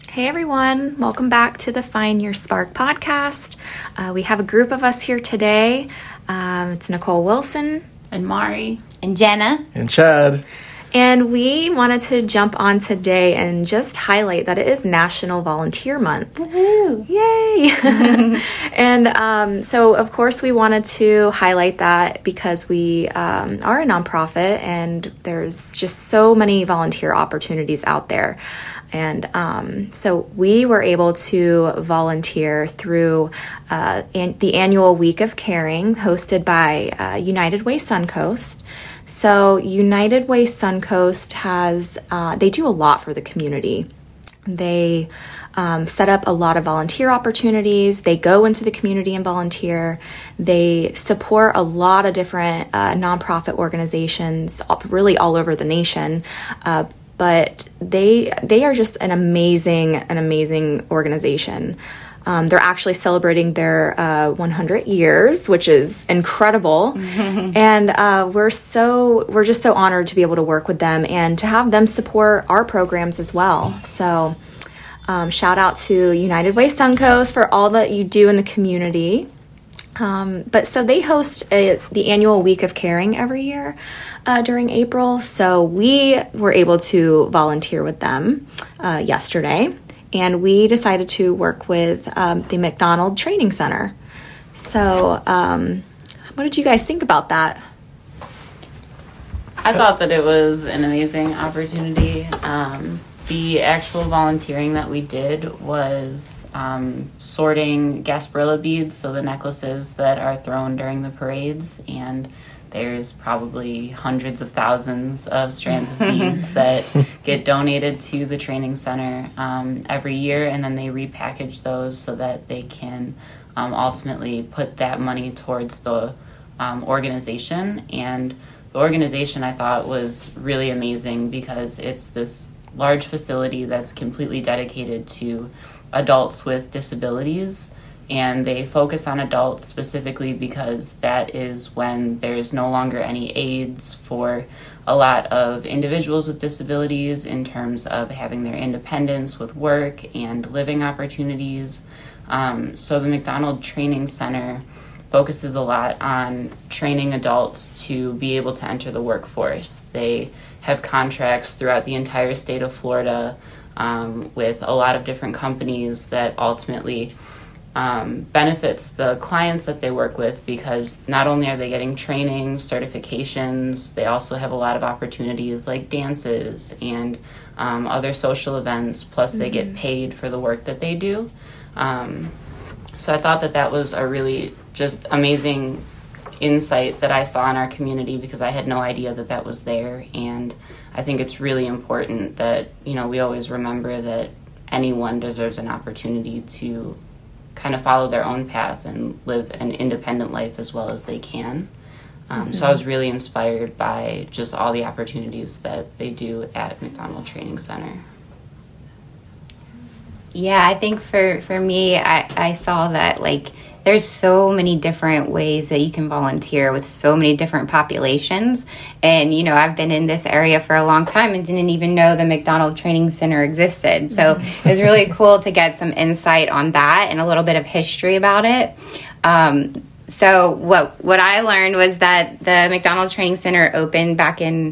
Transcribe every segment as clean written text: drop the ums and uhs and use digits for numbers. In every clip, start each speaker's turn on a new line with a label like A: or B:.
A: Hey everyone, welcome back to the Find Your Spark podcast. We have a group of us here today. It's Nicole Wilson.
B: And Mari.
C: And Jenna.
D: And Chad.
A: And we wanted to jump on today and just highlight that it is National Volunteer Month.
C: Woohoo!
A: Yay! And so, of course, we wanted to highlight that because we are a nonprofit and there's just so many volunteer opportunities out there. And so we were able to volunteer through the annual Week of Caring hosted by United Way Suncoast. So United Way Suncoast has, they do a lot for the community. They set up a lot of volunteer opportunities. They go into the community and volunteer. They support a lot of different nonprofit organizations, really all over the nation. But they are just an amazing organization. They're actually celebrating their 100 years, which is incredible. And we're just so honored to be able to work with them and to have them support our programs as well. So shout out to United Way Suncoast for all that you do in the community. But so they host the annual Week of Caring every year during April. So we were able to volunteer with them yesterday, and we decided to work with the McDonald Training Center. So what did you guys think about that?
B: I thought that it was an amazing opportunity. The actual volunteering that we did was sorting Gasparilla beads, so the necklaces that are thrown during the parades, and there's probably hundreds of thousands of strands of beads that get donated to the training center every year, and then they repackage those so that they can ultimately put that money towards the organization. And the organization, I thought, was really amazing because it's this large facility that's completely dedicated to adults with disabilities, and they focus on adults specifically because that is when there's no longer any aids for a lot of individuals with disabilities in terms of having their independence with work and living opportunities. So the McDonald Training Center focuses a lot on training adults to be able to enter the workforce. They have contracts throughout the entire state of Florida with a lot of different companies that ultimately benefits the clients that they work with, because not only are they getting training, certifications, they also have a lot of opportunities like dances and other social events, plus they get paid for the work that they do. So I thought that was a really just amazing insight that I saw in our community, because I had no idea that was there. And I think it's really important that, we always remember that anyone deserves an opportunity to kind of follow their own path and live an independent life as well as they can. So I was really inspired by just all the opportunities that they do at McDonald Training Center.
C: Yeah, I think for me, I saw that, there's so many different ways that you can volunteer with so many different populations. And, I've been in this area for a long time and didn't even know the McDonald Training Center existed. So it was really cool to get some insight on that and a little bit of history about it. So what I learned was that the McDonald Training Center opened back in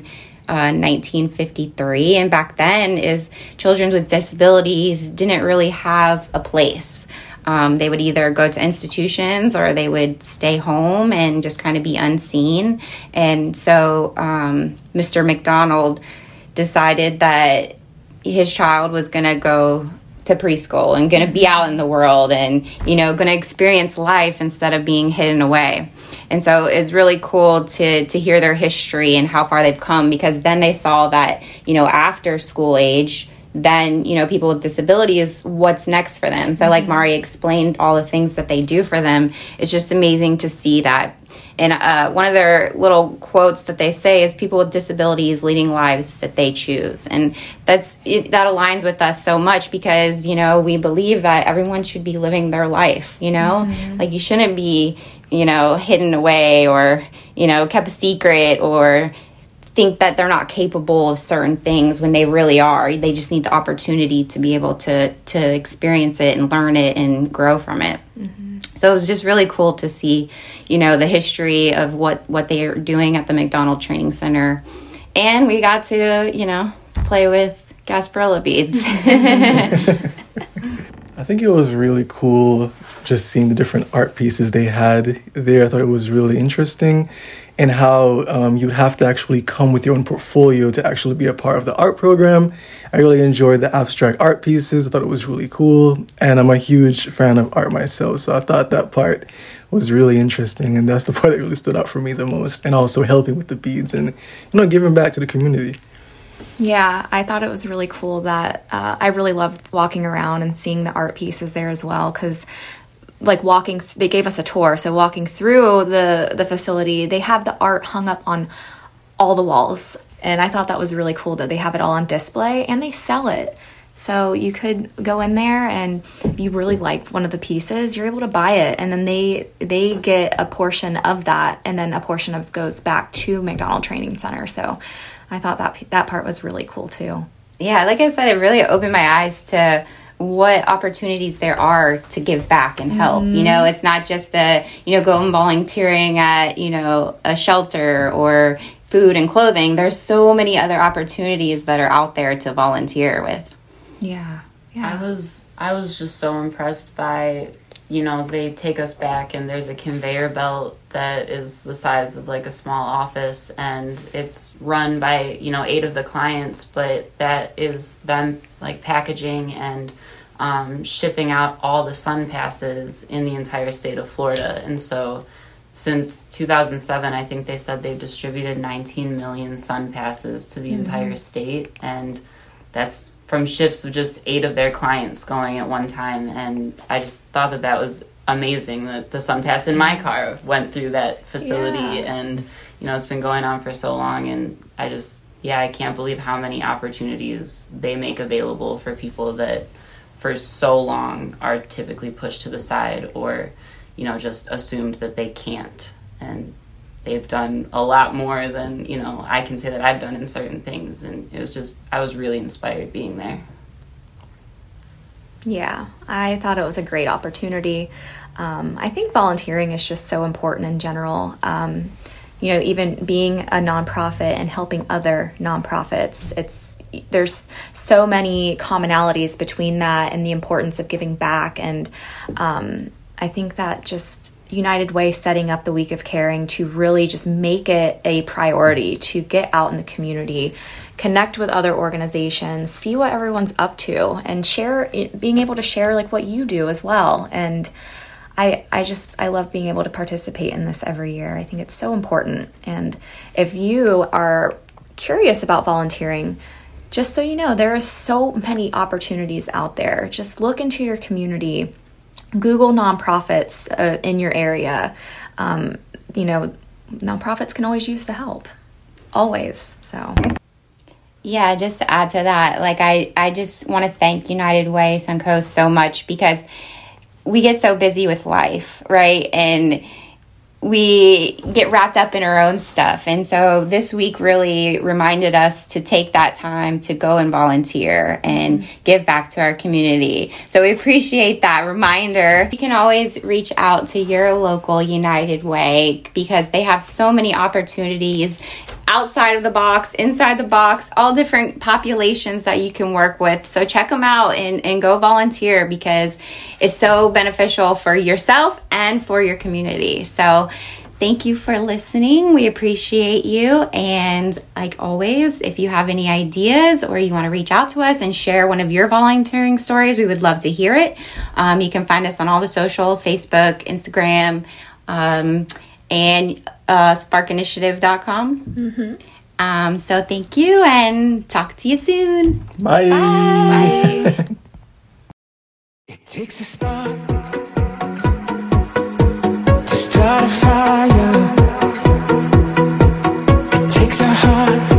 C: 1953, and back then children with disabilities didn't really have a place. They would either go to institutions or they would stay home and just kind of be unseen. And so Mr. McDonald decided that his child was going to go to preschool and going to be out in the world and, going to experience life instead of being hidden away. And so it's really cool to hear their history and how far they've come, because then they saw that, after school age, then, people with disabilities, what's next for them? So like Mari explained all the things that they do for them. It's just amazing to see that. And one of their little quotes that they say is, people with disabilities leading lives that they choose. And that aligns with us so much, because, we believe that everyone should be living their life, like you shouldn't be, hidden away or, kept a secret or think that they're not capable of certain things when they really are. They just need the opportunity to be able to experience it and learn it and grow from it. So it was just really cool to see, the history of what they are doing at the McDonald Training Center. And we got to, play with Gasparilla beads.
D: I think it was really cool just seeing the different art pieces they had there. I thought it was really interesting, and how you'd have to actually come with your own portfolio to actually be a part of the art program. I really enjoyed the abstract art pieces. I thought it was really cool, and I'm a huge fan of art myself, so I thought that part was really interesting, and that's the part that really stood out for me the most, and also helping with the beads and, giving back to the community.
A: Yeah, I thought it was really cool that I really loved walking around and seeing the art pieces there as well, because they gave us a tour, so walking through the facility, they have the art hung up on all the walls, and I thought that was really cool that they have it all on display and they sell it. So you could go in there, and if you really like one of the pieces, you're able to buy it, and then they get a portion of that, and then a portion of goes back to McDonald Training Center. So I thought that part was really cool too.
C: Yeah, like I said, it really opened my eyes to what opportunities there are to give back and help. It's not just go and volunteering at, a shelter or food and clothing. There's so many other opportunities that are out there to volunteer with.
A: Yeah.
B: I was just so impressed by, they take us back and there's a conveyor belt that is the size of like a small office, and it's run by, 8 of the clients, but that is them like packaging and shipping out all the sun passes in the entire state of Florida. And so since 2007, I think they said they've distributed 19 million sun passes to the entire state, and that's from shifts of just 8 of their clients going at one time. And I just thought that was amazing that the sun pass in my car went through that facility. And it's been going on for so long, and I can't believe how many opportunities they make available for people that for so long are typically pushed to the side or just assumed that they can't. And they've done a lot more than, I can say that I've done in certain things. And it was just, I was really inspired being there.
A: Yeah, I thought it was a great opportunity. I think volunteering is just so important in general. Even being a nonprofit and helping other nonprofits, there's so many commonalities between that and the importance of giving back. And I think that just United Way setting up the Week of Caring to really just make it a priority to get out in the community, connect with other organizations, see what everyone's up to, and being able to share like what you do as well. And I love being able to participate in this every year. I think it's so important. And if you are curious about volunteering, just so you know, there are so many opportunities out there. Just look into your community, Google nonprofits in your area. Nonprofits can always use the help, always. So.
C: Yeah, just to add to that, I just want to thank United Way Suncoast so much, because we get so busy with life, right? And we get wrapped up in our own stuff. And so this week really reminded us to take that time to go and volunteer and give back to our community. So we appreciate that reminder. You can always reach out to your local United Way, because they have so many opportunities outside of the box, inside the box, all different populations that you can work with. So check them out and go volunteer, because it's so beneficial for yourself and for your community. So thank you for listening. We appreciate you. And like always, if you have any ideas or you want to reach out to us and share one of your volunteering stories, we would love to hear it. You can find us on all the socials, Facebook, Instagram, and sparkinitiative.com. So thank you, and talk to you soon.
D: Bye.
C: Bye.
E: It takes a spark to start a fire. It takes a heart